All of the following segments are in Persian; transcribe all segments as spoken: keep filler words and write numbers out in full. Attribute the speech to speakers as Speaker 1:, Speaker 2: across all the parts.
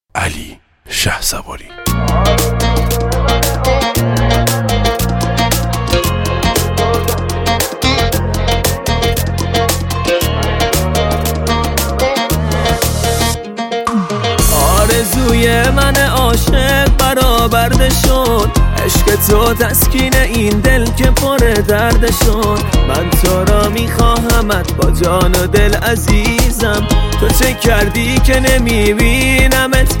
Speaker 1: علی شهسواری.
Speaker 2: آرزوی من عاشق برآورده شد، عشق تو تسکین این دل که پر درد شد. من تو را میخواهمت با جان و دل عزیزم، تو چه کردی که نمیبینمت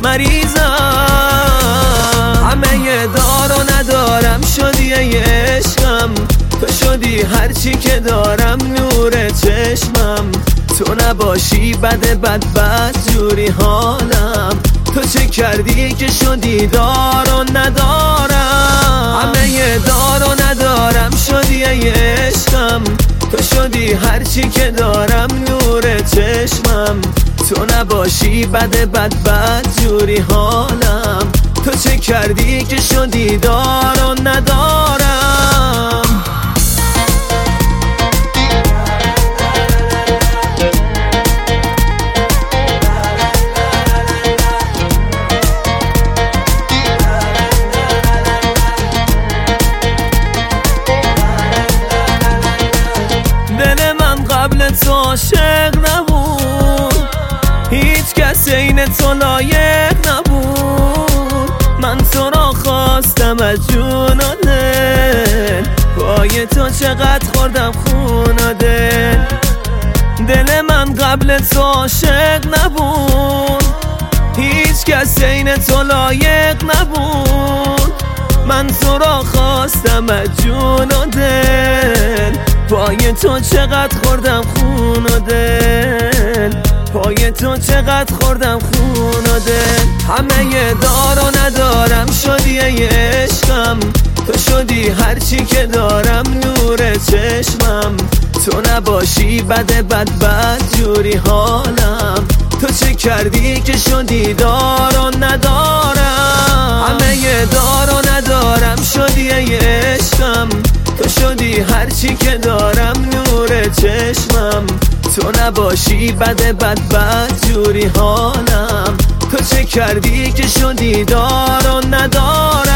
Speaker 2: مریضم. همه دار و ندارم شدی ای عشقم، تو شدی هرچی که دارم نور چشمم. تو نباشی بد بد بد جوری حالم، تو چه کردی که شدی دار و ندارم. همه دار و ندارم شدی ای عشقم، تو شدی هرچی که دارم نور چشمم. تو نباشی بد بد بد جوری حالم، تو چه کردی که شدی دار و ندارم. قبل تو عاشق نبود، هیچ کس عین تو لایق نبود. من تو را خواستم از جون و دل، پای تو چقدر خوردم خون و دل. دل من قبل تو عاشق نبود، هیچ کس عین تو لایق نبود. من تو را خواستم از جون و دل، پای تو چقدر خوردم خون و دل. پای تو چقدر خوردم خون و دل. همه دار و ندارم شدی ای عشقم، تو شدی هرچی که دارم نور چشمم. تو نباشی بد بد بد جوری حالم، تو چه کردی که شدی دار و ندارم. همه دار و ندارم شدی ای عشقم، تو شدی هرچی که دارم نور چشمم. تو نباشی بد بد بد جوری حالم، تو چه کردی که شدی دار و ندارم.